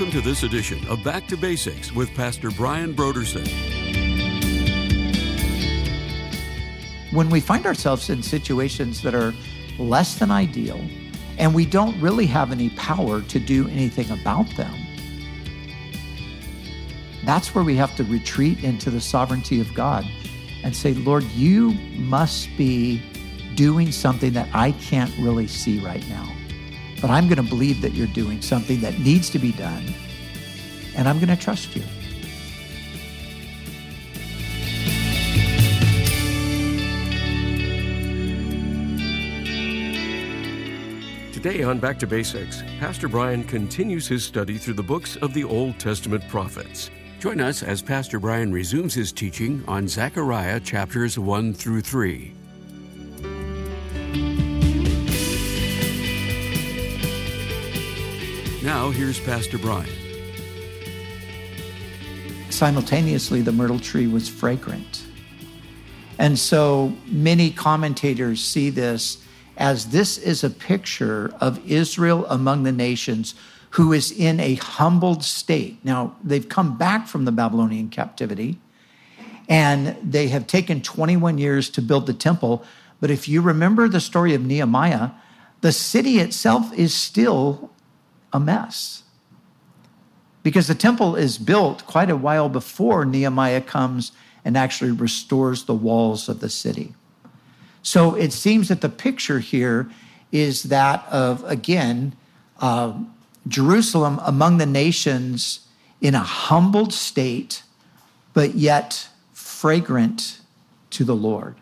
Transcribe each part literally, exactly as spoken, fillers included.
Welcome to this edition of Back to Basics with Pastor Brian Brodersen. When we find ourselves in situations that are less than ideal, and we don't really have any power to do anything about them, that's where we have to retreat into the sovereignty of God and say, Lord, you must be doing something that I can't really see right now. But I'm going to believe that you're doing something that needs to be done, and I'm going to trust you. Today on Back to Basics, Pastor Brian continues his study through the books of the Old Testament prophets. Join us as Pastor Brian resumes his teaching on Zechariah chapters one through three. Now, here's Pastor Brian. Simultaneously, the myrtle tree was fragrant. And so many commentators see this as this is a picture of Israel among the nations who is in a humbled state. Now, they've come back from the Babylonian captivity, and they have taken twenty-one years to build the temple. But if you remember the story of Nehemiah, the city itself is still a mess, because the temple is built quite a while before Nehemiah comes and actually restores the walls of the city. So it seems that the picture here is that of, again, uh, Jerusalem among the nations in a humbled state, but yet fragrant to the Lord.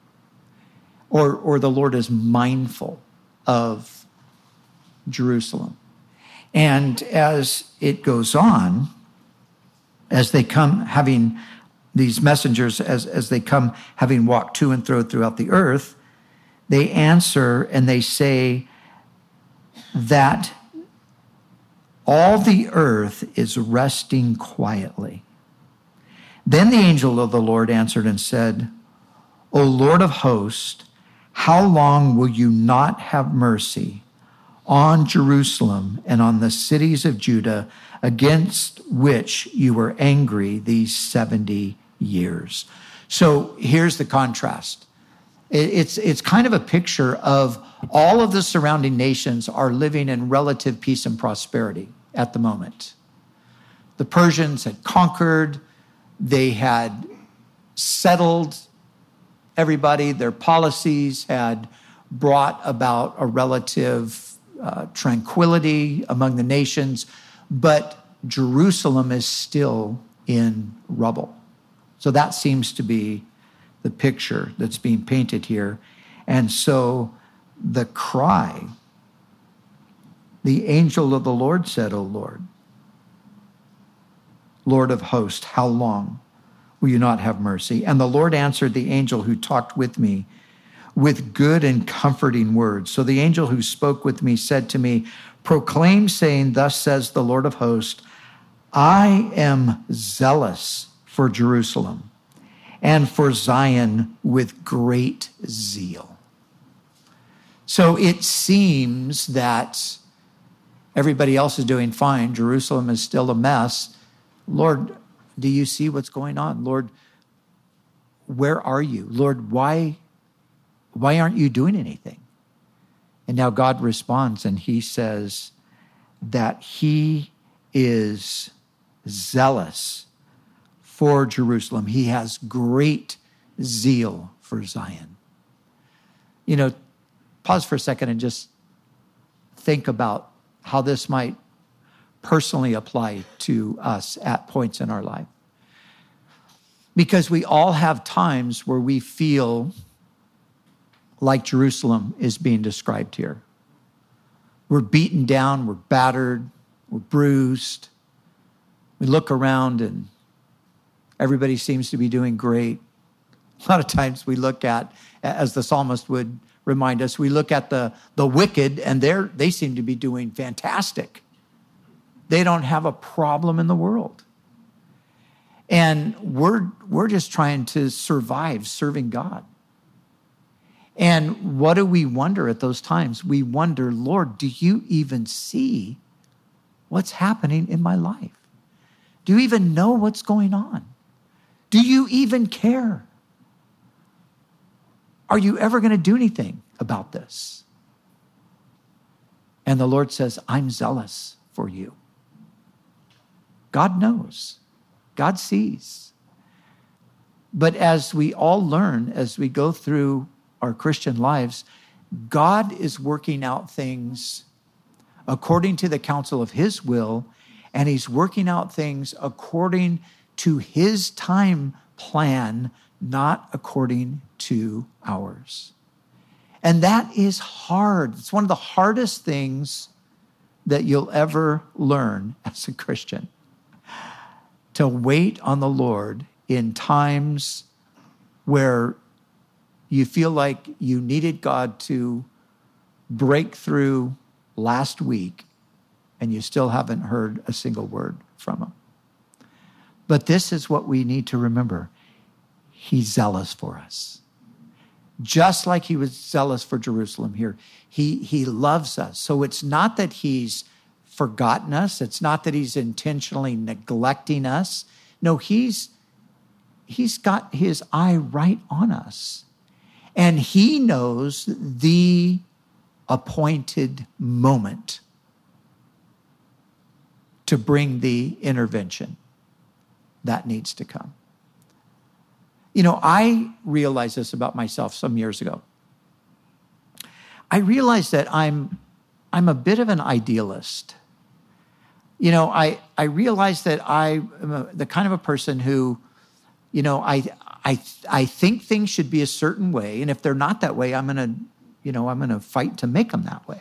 Or, or the Lord is mindful of Jerusalem. And as it goes on, as they come having these messengers, as, as they come having walked to and fro throughout the earth, they answer and they say that all the earth is resting quietly. Then the angel of the Lord answered and said, O Lord of hosts, how long will you not have mercy on Jerusalem and on the cities of Judah, against which you were angry these seventy years? So here's the contrast. It's, it's kind of a picture of all of the surrounding nations are living in relative peace and prosperity at the moment. The Persians had conquered, they had settled everybody, their policies had brought about a relative Uh, tranquility among the nations, but Jerusalem is still in rubble. So that seems to be the picture that's being painted here. And so the cry, the angel of the Lord said, O Lord, Lord of hosts, how long will you not have mercy? And the Lord answered the angel who talked with me with good and comforting words. So the angel who spoke with me said to me, proclaim, saying, thus says the Lord of hosts, I am zealous for Jerusalem and for Zion with great zeal. So it seems that everybody else is doing fine. Jerusalem is still a mess. Lord, do you see what's going on? Lord, where are you? Lord, why Why aren't you doing anything? And now God responds and he says that he is zealous for Jerusalem. He has great zeal for Zion. You know, pause for a second and just think about how this might personally apply to us at points in our life. Because we all have times where we feel like Jerusalem is being described here. We're beaten down, we're battered, we're bruised. We look around and everybody seems to be doing great. A lot of times we look at, as the psalmist would remind us, we look at the, the wicked and they're, they seem to be doing fantastic. They don't have a problem in the world. And we're, we're just trying to survive serving God. And what do we wonder at those times? We wonder, Lord, do you even see what's happening in my life? Do you even know what's going on? Do you even care? Are you ever going to do anything about this? And the Lord says, I'm zealous for you. God knows. God sees. But as we all learn, as we go through our Christian lives, God is working out things according to the counsel of his will, and he's working out things according to his time plan, not according to ours. And that is hard. It's one of the hardest things that you'll ever learn as a Christian, to wait on the Lord in times where you feel like you needed God to break through last week and you still haven't heard a single word from him. But this is what we need to remember. He's zealous for us. Just like he was zealous for Jerusalem here. He, he loves us. So it's not that he's forgotten us. It's not that he's intentionally neglecting us. No, he's, he's got his eye right on us. And he knows the appointed moment to bring the intervention that needs to come. You know, I realized this about myself some years ago. I realized that I'm, I'm a bit of an idealist. You know, I, I realized that I am a, the kind of a person who, you know, I, I, I think things should be a certain way. And if they're not that way, I'm going to, you know, I'm going to fight to make them that way.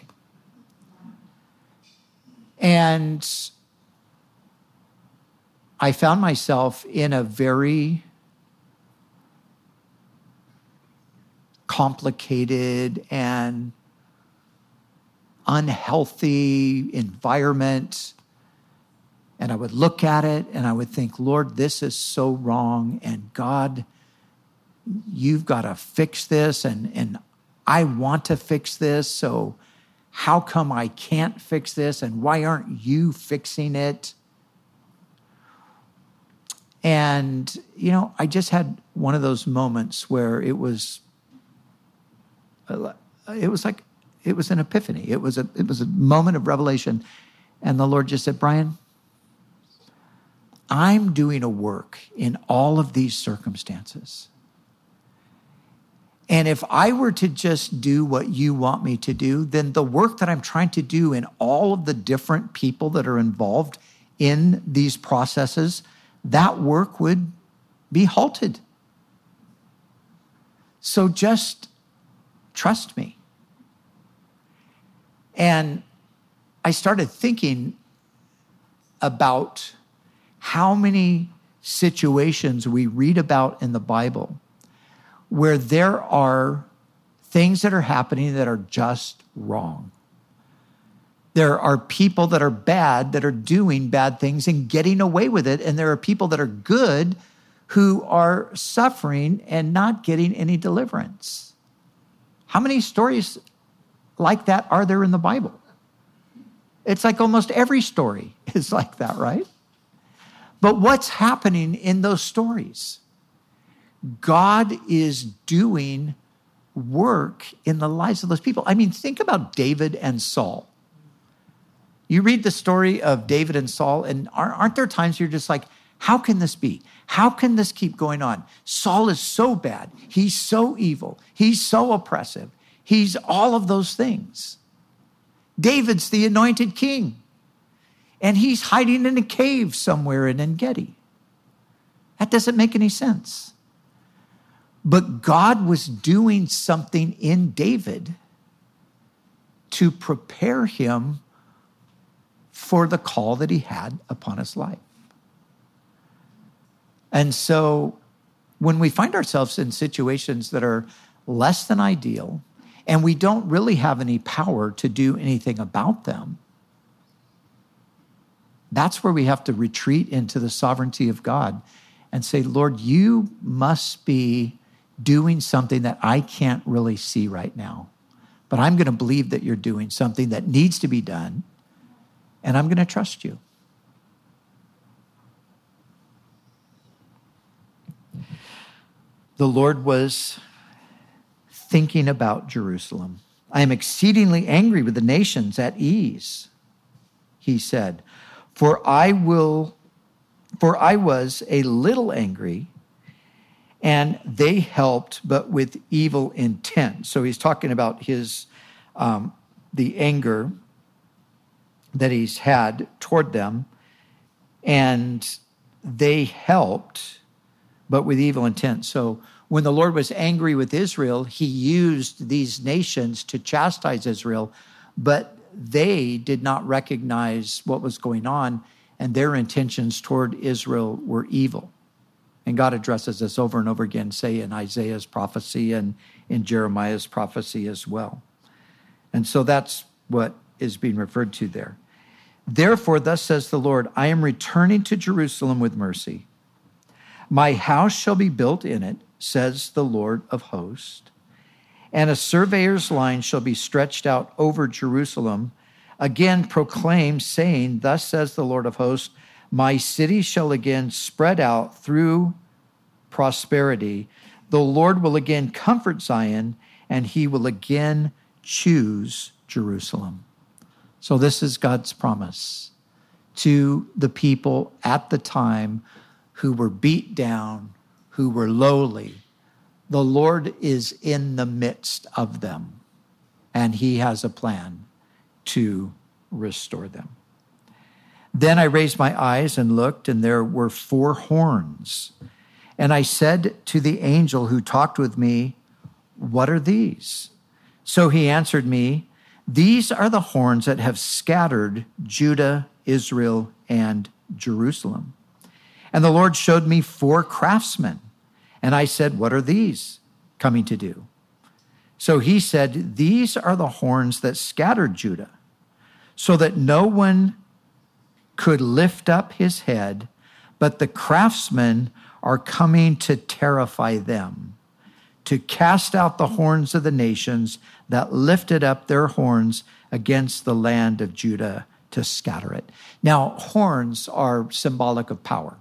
And I found myself in a very complicated and unhealthy environment. And I would look at it and I would think, Lord, this is so wrong. And God, you've got to fix this. And, and I want to fix this. So how come I can't fix this? And why aren't you fixing it? And, you know, I just had one of those moments where it was, it was like, it was an epiphany. It was a, it was a moment of revelation. And the Lord just said, Brian, I'm doing a work in all of these circumstances. And if I were to just do what you want me to do, then the work that I'm trying to do in all of the different people that are involved in these processes, that work would be halted. So just trust me. And I started thinking about how many situations we read about in the Bible where there are things that are happening that are just wrong. There are people that are bad that are doing bad things and getting away with it. And there are people that are good who are suffering and not getting any deliverance. How many stories like that are there in the Bible? It's like almost every story is like that, right? But what's happening in those stories? God is doing work in the lives of those people. I mean, think about David and Saul. You read the story of David and Saul, and aren't there times you're just like, how can this be? How can this keep going on? Saul is so bad. He's so evil. He's so oppressive. He's all of those things. David's the anointed king, and he's hiding in a cave somewhere in En-Gedi. That doesn't make any sense. But God was doing something in David to prepare him for the call that he had upon his life. And so when we find ourselves in situations that are less than ideal, and we don't really have any power to do anything about them, that's where we have to retreat into the sovereignty of God and say, Lord, you must be doing something that I can't really see right now. But I'm going to believe that you're doing something that needs to be done. and I'm going to trust you. The Lord was thinking about Jerusalem. I am exceedingly angry with the nations at ease, he said, for I will, for I was a little angry, and they helped, but with evil intent. So he's talking about his, um, the anger that he's had toward them, and they helped, but with evil intent. So when the Lord was angry with Israel, he used these nations to chastise Israel, but they did not recognize what was going on, and their intentions toward Israel were evil. And God addresses this over and over again, say in Isaiah's prophecy and in Jeremiah's prophecy as well. And so that's what is being referred to there. Therefore, thus says the Lord, I am returning to Jerusalem with mercy. My house shall be built in it, says the Lord of hosts, and a surveyor's line shall be stretched out over Jerusalem. Again proclaim, saying, thus says the Lord of hosts, my city shall again spread out through prosperity. The Lord will again comfort Zion, and he will again choose Jerusalem. So this is God's promise to the people at the time who were beat down, who were lowly. The Lord is in the midst of them, and he has a plan to restore them. Then I raised my eyes and looked, and there were four horns. And I said to the angel who talked with me, what are these? So he answered me, these are the horns that have scattered Judah, Israel, and Jerusalem. And the Lord showed me four craftsmen. And I said, what are these coming to do? So he said, these are the horns that scattered Judah, so that no one could lift up his head, but the craftsmen are coming to terrify them, to cast out the horns of the nations that lifted up their horns against the land of Judah, to scatter it. Now, horns are symbolic of power.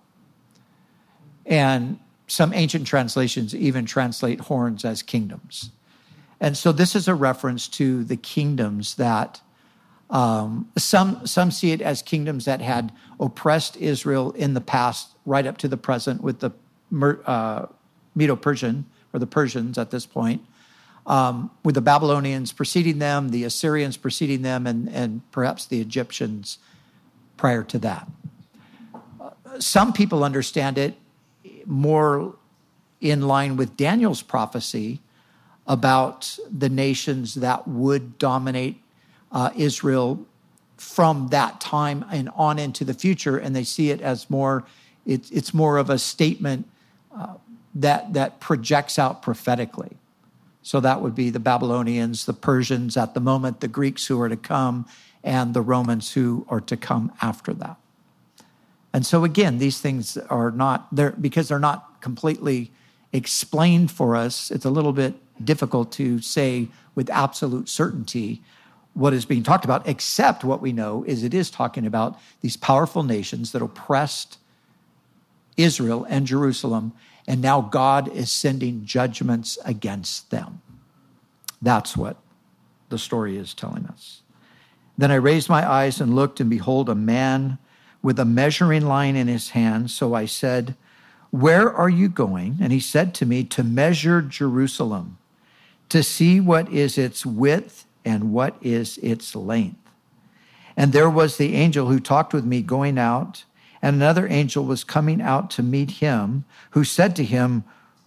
And some ancient translations even translate horns as kingdoms. And so this is a reference to the kingdoms that Um, some some see it as kingdoms that had oppressed Israel in the past, right up to the present, with the uh, Medo-Persian, or the Persians at this point, um, with the Babylonians preceding them, the Assyrians preceding them, and, and perhaps the Egyptians prior to that. Uh, some people understand it more in line with Daniel's prophecy about the nations that would dominate Uh, Israel from that time and on into the future, and they see it as more, it's it's more of a statement uh, that that projects out prophetically. So that would be the Babylonians, the Persians at the moment, the Greeks who are to come, and the Romans who are to come after that. And so again, these things are not there because they're not completely explained for us. It's a little bit difficult to say with absolute certainty what is being talked about, except what we know is it is talking about these powerful nations that oppressed Israel and Jerusalem, and now God is sending judgments against them. That's what the story is telling us. Then I raised my eyes and looked, and behold, a man with a measuring line in his hand. So I said, where are you going? And he said to me, to measure Jerusalem, to see what is its width and what is its length. And there was the angel who talked with me going out, and another angel was coming out to meet him, who said to him,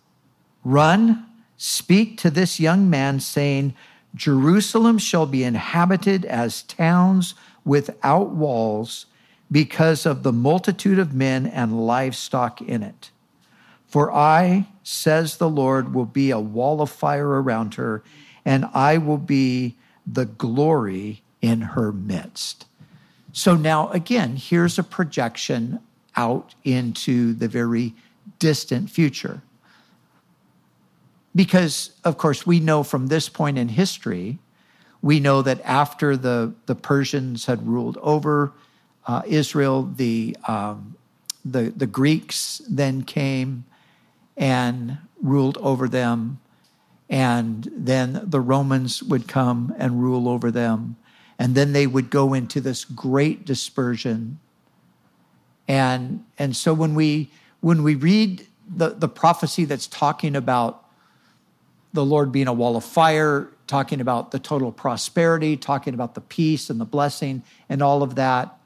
run, speak to this young man, saying, Jerusalem shall be inhabited as towns without walls, because of the multitude of men and livestock in it. For I, says the Lord, will be a wall of fire around her, and I will be the glory in her midst. So now, again, here's a projection out into the very distant future. Because, of course, we know from this point in history, We know that after the, the Persians had ruled over uh, Israel, the, um, the, the Greeks then came and ruled over them. And then the Romans would come and rule over them. And then they would go into this great dispersion. And, and so when we, when we read the, the prophecy that's talking about the Lord being a wall of fire, talking about the total prosperity, talking about the peace and the blessing and all of that,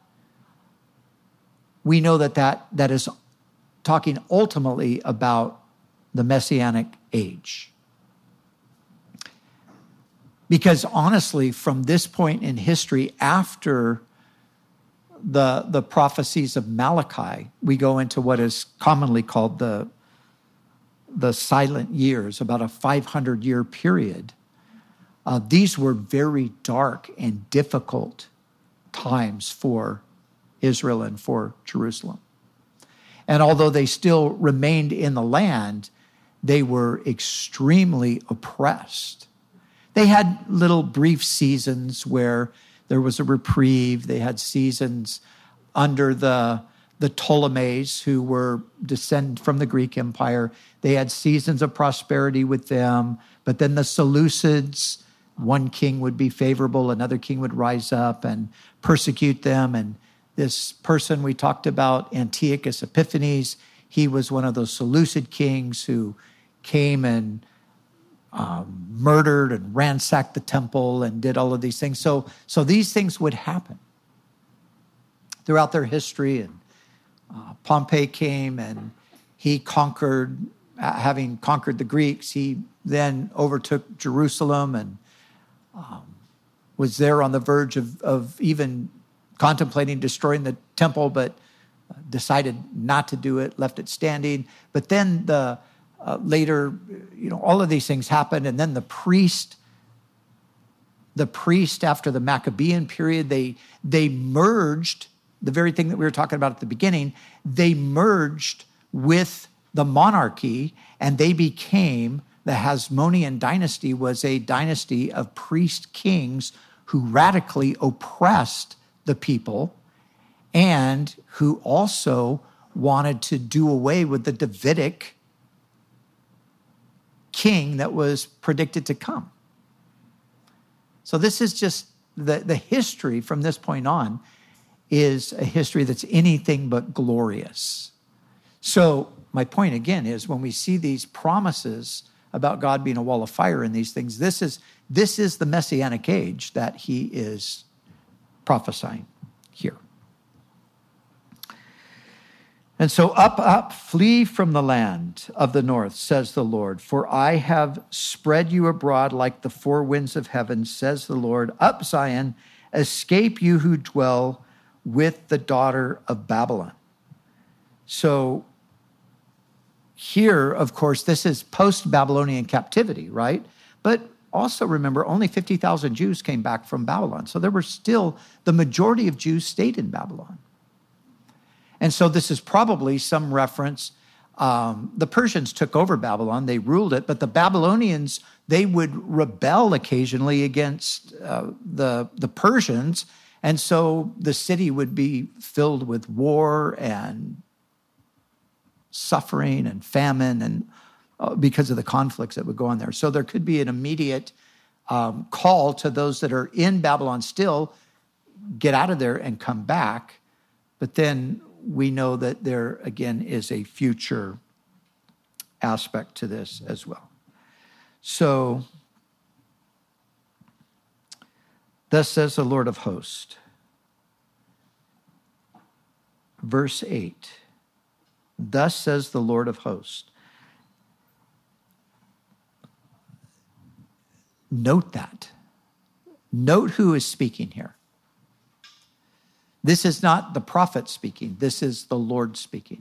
we know that that, that is talking ultimately about the Messianic age. Because honestly, from this point in history, after the, the prophecies of Malachi, we go into what is commonly called the, the silent years, about a five hundred year period. Uh, these were very dark and difficult times for Israel and for Jerusalem. And although they still remained in the land, they were extremely oppressed. They had little brief seasons where there was a reprieve. They had seasons under the, the Ptolemies, who were descended from the Greek Empire. They had seasons of prosperity with them. But then the Seleucids, one king would be favorable, another king would rise up and persecute them. And this person we talked about, Antiochus Epiphanes, he was one of those Seleucid kings who came and um, murdered and ransacked the temple and did all of these things. So, so these things would happen throughout their history. And uh, Pompey came and he conquered, uh, having conquered the Greeks, he then overtook Jerusalem and um, was there on the verge of, of even contemplating destroying the temple, but decided not to do it, left it standing. But then the uh, later, you know, all of these things happened, and then the priest, the priest after the Maccabean period, they they merged the very thing that we were talking about at the beginning. They merged with the monarchy, and they became the Hasmonean dynasty. Was a dynasty of priest kings who radically oppressed the people, and who also wanted to do away with the Davidic king that was predicted to come. So this is just the, the history from this point on is a history that's anything but glorious. So my point again is when we see these promises about God being a wall of fire and these things, this is, this is the Messianic age that he is prophesying here. And so up, up, flee from the land of the north, says the Lord, for I have spread you abroad like the four winds of heaven, says the Lord. Up, Zion, escape you who dwell with the daughter of Babylon. So here, of course, this is post-Babylonian captivity, right? But also remember, only fifty thousand Jews came back from Babylon. So there were still, the majority of Jews stayed in Babylon. And so this is probably some reference. Um, the Persians took over Babylon. They ruled it. But the Babylonians, they would rebel occasionally against uh, the, the Persians. And so the city would be filled with war and suffering and famine and uh, because of the conflicts that would go on there. So there could be an immediate um, call to those that are in Babylon still, get out of there and come back. But then we know that there, again, is a future aspect to this as well. So, thus says the Lord of hosts. Verse eight. Thus says the Lord of hosts. Note that. Note who is speaking here. This is not the prophet speaking. This is the Lord speaking.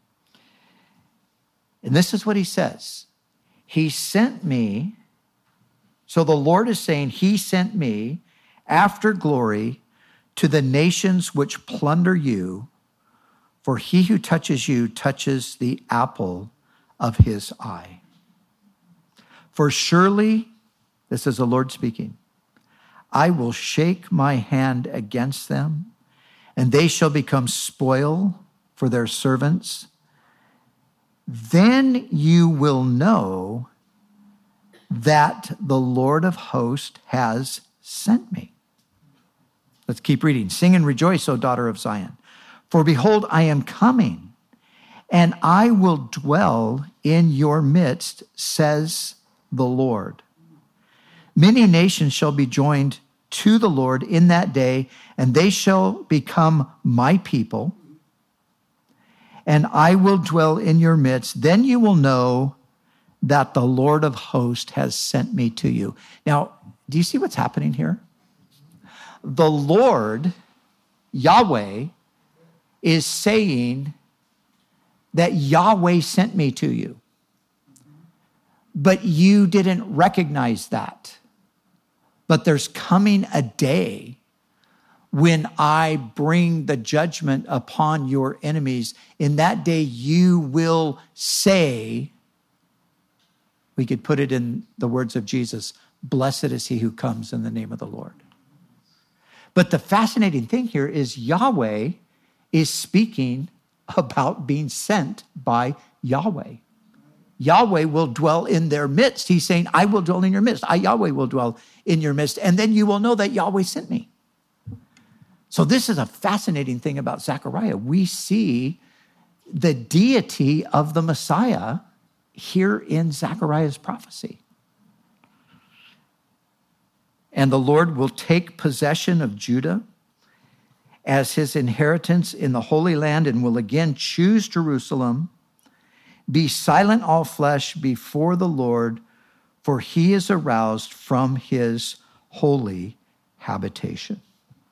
And this is what he says. He sent me. So the Lord is saying, he sent me after glory to the nations which plunder you, for he who touches you touches the apple of his eye. For surely, this is the Lord speaking, I will shake my hand against them, and they shall become spoil for their servants. Then you will know that the Lord of hosts has sent me. Let's keep reading. Sing and rejoice, O daughter of Zion. For behold, I am coming, and I will dwell in your midst, says the Lord. Many nations shall be joined to the Lord in that day, and they shall become my people, and I will dwell in your midst. Then you will know that the Lord of hosts has sent me to you. Now, do you see what's happening here? The Lord, Yahweh, is saying that Yahweh sent me to you. But you didn't recognize that. But there's coming a day when I bring the judgment upon your enemies. In that day, you will say, we could put it in the words of Jesus, blessed is he who comes in the name of the Lord. But the fascinating thing here is Yahweh is speaking about being sent by Yahweh. Yahweh will dwell in their midst. He's saying, I will dwell in your midst. I, Yahweh, will dwell in your midst. And then you will know that Yahweh sent me. So this is a fascinating thing about Zechariah. We see the deity of the Messiah here in Zechariah's prophecy. And the Lord will take possession of Judah as his inheritance in the Holy Land and will again choose Jerusalem. Be silent, all flesh, before the Lord, for he is aroused from his holy habitation.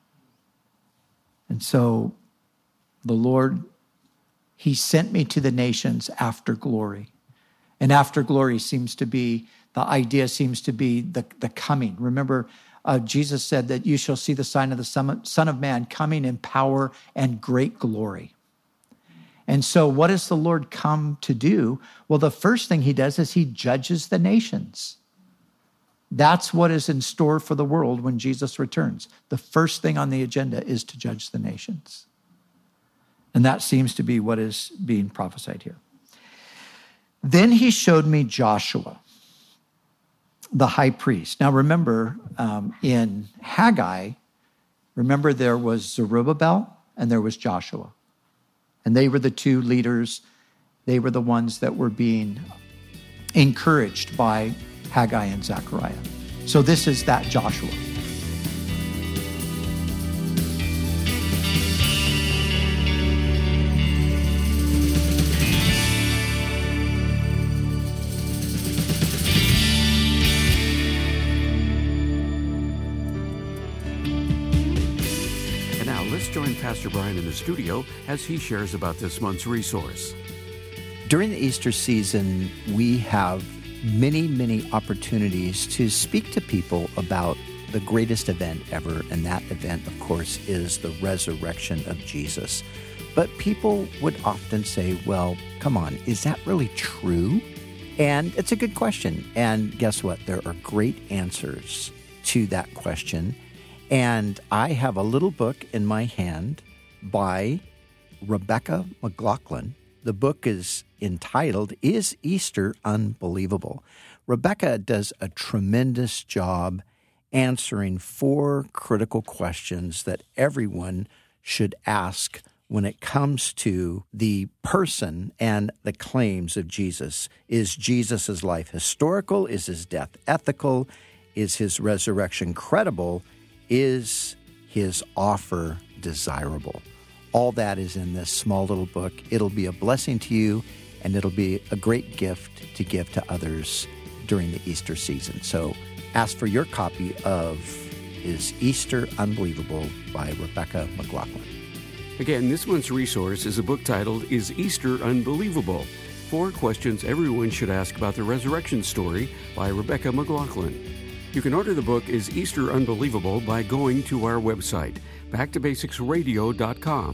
And so the Lord, he sent me to the nations after glory. And after glory seems to be, the idea seems to be the, the coming. Remember, uh, Jesus said that you shall see the sign of the Son of Man coming in power and great glory. And so what does the Lord come to do? Well, the first thing he does is he judges the nations. That's what is in store for the world when Jesus returns. The first thing on the agenda is to judge the nations. And that seems to be what is being prophesied here. Then he showed me Joshua, the high priest. Now remember, um, in Haggai, remember there was Zerubbabel and there was Joshua. And they were the two leaders. They were the ones that were being encouraged by Haggai and Zechariah. So this is that Joshua. Join Pastor Brian in the studio as he shares about this month's resource. During the Easter season, we have many, many opportunities to speak to people about the greatest event ever, and that event, of course, is the resurrection of Jesus. But people would often say, well, come on, is that really true? And it's a good question. And guess what? There are great answers to that question. And I have a little book in my hand by Rebecca McLaughlin. The book is entitled, Is Easter Unbelievable? Rebecca does a tremendous job answering four critical questions that everyone should ask when it comes to the person and the claims of Jesus. Is Jesus' life historical? Is his death ethical? Is his resurrection credible? Is his offer desirable? All that is in this small little book. It'll be a blessing to you, and it'll be a great gift to give to others during the Easter season. So ask for your copy of Is Easter Unbelievable by Rebecca McLaughlin. Again, this month's resource is a book titled Is Easter Unbelievable? Four questions everyone should ask about the resurrection story by Rebecca McLaughlin. You can order the book Is Easter Unbelievable by going to our website, back to basics radio dot com.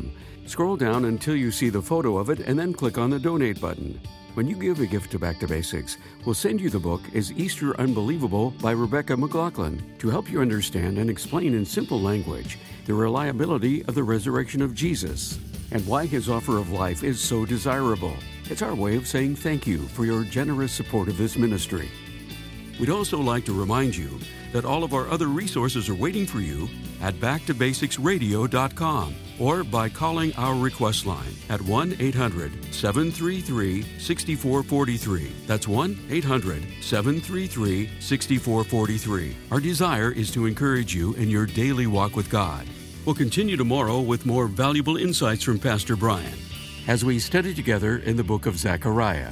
Scroll down until you see the photo of it and then click on the Donate button. When you give a gift to Back to Basics, we'll send you the book Is Easter Unbelievable by Rebecca McLaughlin to help you understand and explain in simple language the reliability of the resurrection of Jesus and why his offer of life is so desirable. It's our way of saying thank you for your generous support of this ministry. We'd also like to remind you that all of our other resources are waiting for you at back to basics radio dot com or by calling our request line at one eight hundred seven three three six four four three. That's one eight hundred seven three three six four four three. Our desire is to encourage you in your daily walk with God. We'll continue tomorrow with more valuable insights from Pastor Brian as we study together in the book of Zechariah.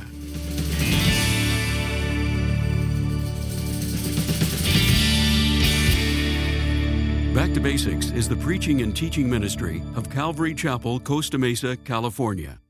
Back to Basics is the preaching and teaching ministry of Calvary Chapel, Costa Mesa, California.